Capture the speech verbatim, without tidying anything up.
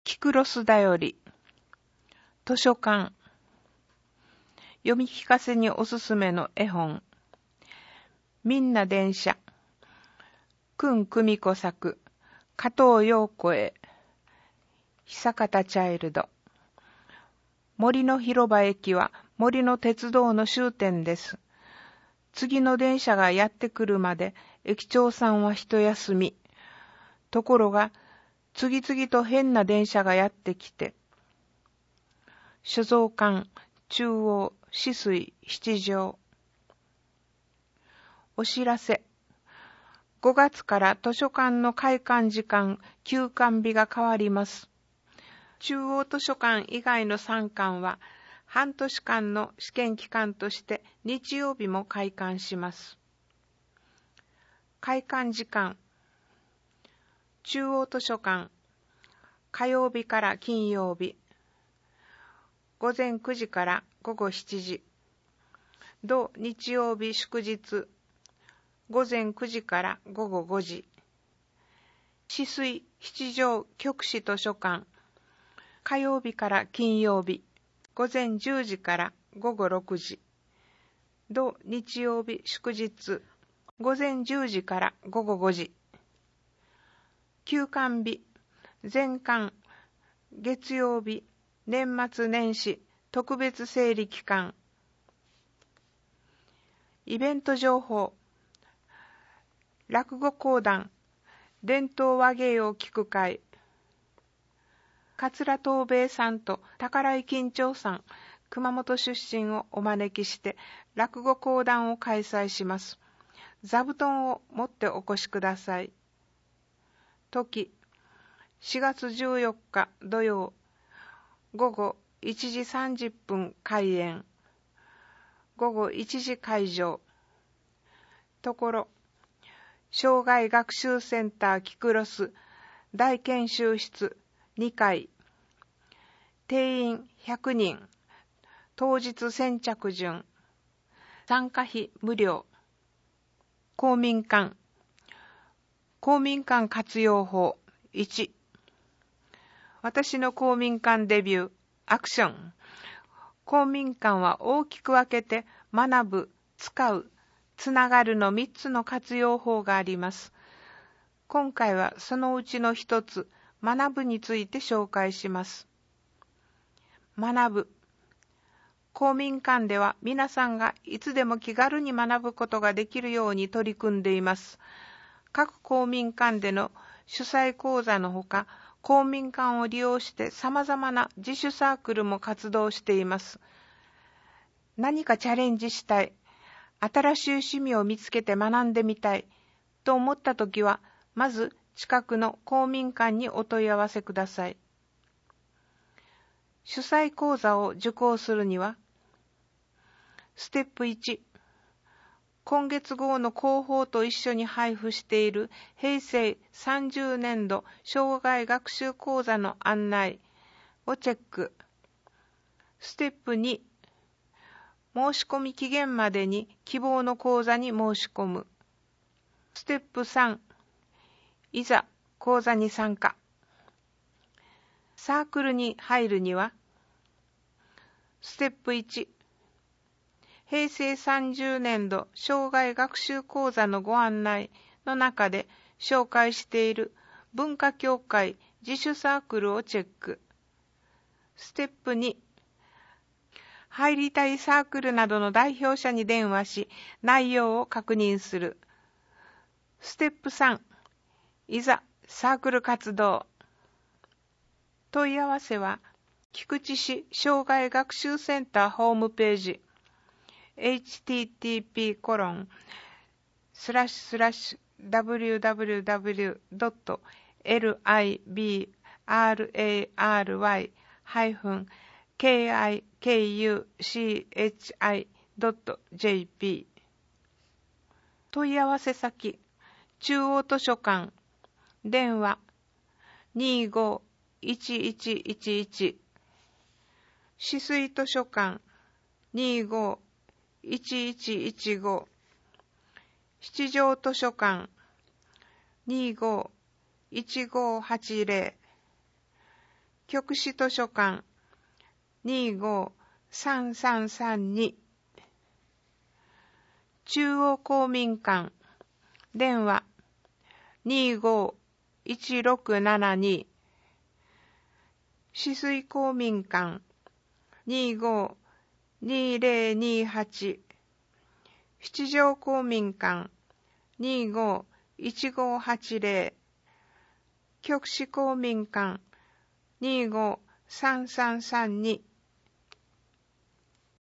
キクロスだより図書館読み聞かせにおすすめの絵本みんな電車久久美子作加藤陽子へ久方チャイルド森の広場駅は森の鉄道の終点です。次の電車がやってくるまで駅長さんは一休み。ところが次々と変な電車がやってきて所蔵館、中央、止水、七条。お知らせ。ごがつから図書館の開館時間、休館日が変わります。中央図書館以外のさん館は、半年間の試験期間として日曜日も開館します。開館時間。中央図書館、火曜日から金曜日。午前くじから午後しちじ。土日曜日祝日。午前くじから午後ごじ。止水七条局市図書館。火曜日から金曜日。午前じゅうじから午後ろくじ。土日曜日祝日。午前じゅうじから午後ごじ。休館日。全館。月曜日。年末年始。特別整理期間。イベント情報。落語講談。伝統話芸を聞く会。桂東兵衛さんと宝井金長さん、熊本出身をお招きして落語講談を開催します。座布団を持ってお越しください。時、しがつじゅうよっか土曜、午後いちじさんじゅっぷん開演。午後いちじ会場。ところ、障害学習センターキクロス大研修室にかい。定員ひゃくにん。当日先着順。参加費無料。公民館。公民館活用法いち。私の公民館デビュー。アクション。公民館は大きく分けて学ぶ、使う、つながるのみっつの活用法があります。今回はそのうちのひとつ、学ぶについて紹介します。学ぶ。公民館では皆さんがいつでも気軽に学ぶことができるように取り組んでいます。各公民館での主催講座のほか、公民館を利用して様々な自主サークルも活動しています。何かチャレンジしたい、新しい趣味を見つけて学んでみたいと思ったときは、まず近くの公民館にお問い合わせください。主催講座を受講するには、ステップいち、今月号の広報と一緒に配布している平成さんじゅうねんど障害学習講座の案内をチェック。ステップに、申し込み期限までに希望の講座に申し込む。ステップさん、いざ講座に参加。サークルに入るには、ステップいち、平成さんじゅうねんど障害学習講座のご案内の中で紹介している文化協会自主サークルをチェック。ステップに、入りたいサークルなどの代表者に電話し、内容を確認する。ステップさん、いざサークル活動。問い合わせは、菊池市障害学習センターホームページ、エイチティーティーピーコロンスラッシュスラッシュダブリューダブリューダブリュードットエルアイビーアールエーアールワイハイフンケーアイケーユーシーエイチアイドットジェーピー 問い合わせ先、中央図書館、電話にーごーいちいちいちいち、止水図書館にーごーいちいちいちご、七条図書館にーごーいちごーはちぜろ、 局市図書館 にーごーさんさんさんに、中央公民館電話 にーごーいちろくななに、止水公民館 にーごーにーぜろにーはち、七条公民館 にーごーいちごーはちぜろ、局市公民館 にーごーさんさんさんに、